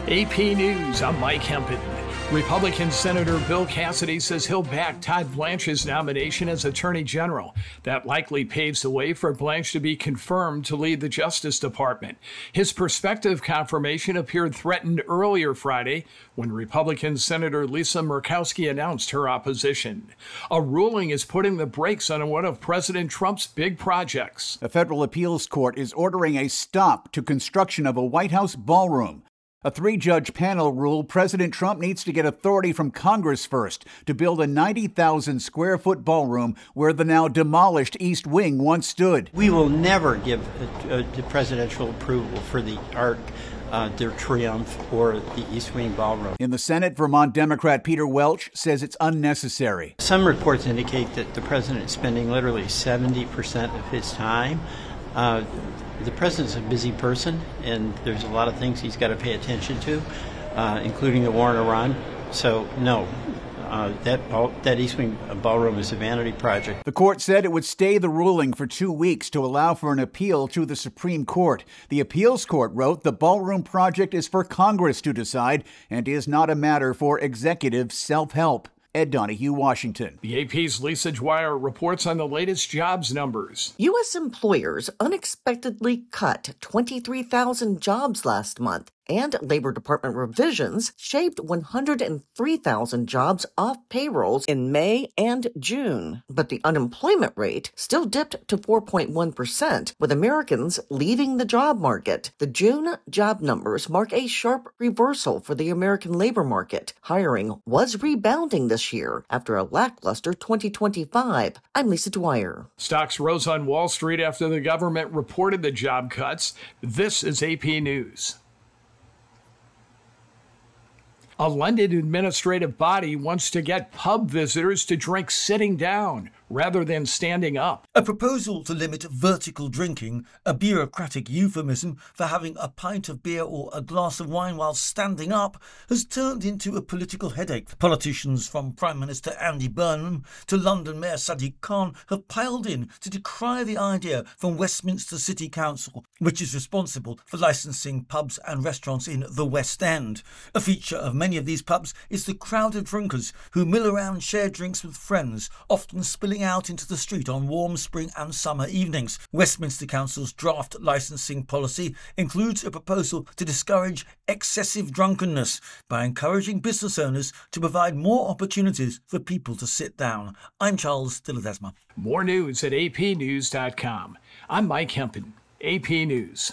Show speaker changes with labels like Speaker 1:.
Speaker 1: AP News, I'm Mike Hempin. Republican Senator Bill Cassidy says he'll back Todd Blanche's nomination as Attorney General. That likely paves the way for Blanche to be confirmed to lead the Justice Department. His prospective confirmation appeared threatened earlier Friday when Republican Senator Lisa Murkowski announced her opposition. A ruling is putting the brakes on one of President Trump's big projects.
Speaker 2: A federal appeals court is ordering a stop to construction of a White House ballroom. A 3-judge panel ruled President Trump needs to get authority from Congress first to build a 90,000-square-foot ballroom where the now demolished East Wing once stood.
Speaker 3: We will never give the presidential approval for the Arc de Triomphe or the East Wing ballroom.
Speaker 2: In the Senate, Vermont Democrat Peter Welch says it's unnecessary.
Speaker 3: Some reports indicate that the president is spending literally 70% of his time. The president's a busy person, and there's a lot of things he's got to pay attention to, including the war in Iran. So, no, that East Wing ballroom is a vanity project.
Speaker 2: The court said it would stay the ruling for 2 weeks to allow for an appeal to the Supreme Court. The appeals court wrote the ballroom project is for Congress to decide and is not a matter for executive self-help. Ed Donahue, Washington.
Speaker 1: The AP's Lisa Dwyer reports on the latest jobs numbers.
Speaker 4: U.S. employers unexpectedly cut 23,000 jobs last month, and Labor Department revisions shaved 103,000 jobs off payrolls in May and June. But the unemployment rate still dipped to 4.1%, with Americans leaving the job market. The June job numbers mark a sharp reversal for the American labor market. Hiring was rebounding this year after a lackluster 2025. I'm Lisa Dwyer.
Speaker 1: Stocks rose on Wall Street after the government reported the job cuts. This is AP News. A London administrative body wants to get pub visitors to drink sitting down rather than standing up.
Speaker 5: A proposal to limit vertical drinking, a bureaucratic euphemism for having a pint of beer or a glass of wine while standing up, has turned into a political headache. Politicians from Prime Minister Andy Burnham to London Mayor Sadiq Khan have piled in to decry the idea from Westminster City Council, which is responsible for licensing pubs and restaurants in the West End. A feature of many of these pubs is the crowd of drinkers who mill around and share drinks with friends, often spilling out into the street on warm spring and summer evenings. Westminster Council's draft licensing policy includes a proposal to discourage excessive drunkenness by encouraging business owners to provide more opportunities for people to sit down. I'm Charles de Ledesma.
Speaker 1: More news at apnews.com. I'm Mike Hempin, AP News.